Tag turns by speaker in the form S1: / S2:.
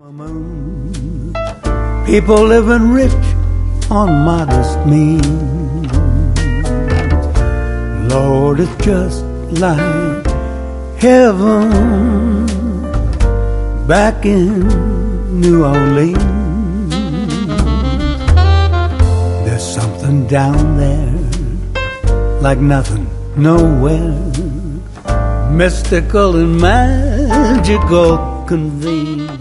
S1: Moon. People living rich on modest means. Lord, it's just like heaven back in New Orleans. There's something down there like nothing nowhere, mystical and magical convene.